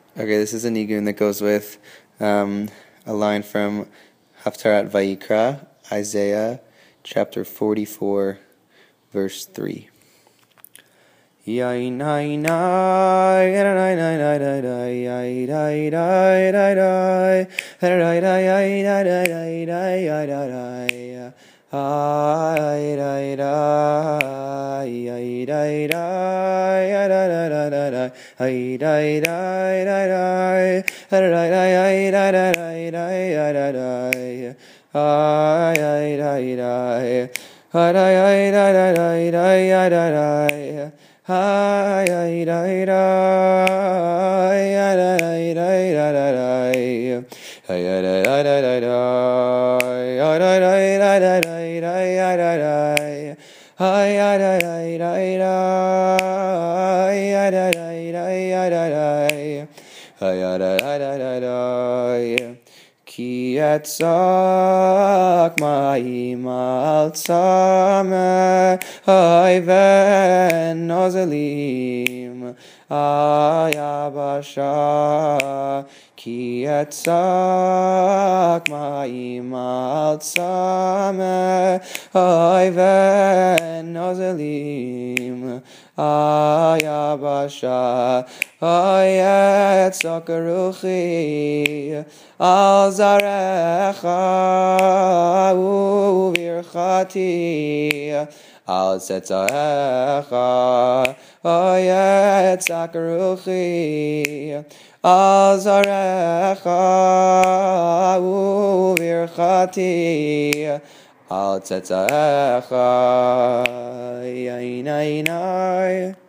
Okay, this is a nigun that goes with a line from Haftarat Vayikra, Isaiah chapter 44, verse 3. Ki etzak ma'im al tzameh hayven nozelim ayabasha. Ki etzak ma'im al tzameh hayven nozelim ayabasha. Hayetzak ruchi al zarecha uvirchati al zetzarecha. Hayetzak ruchi al zarecha uvirchati al zetzarecha.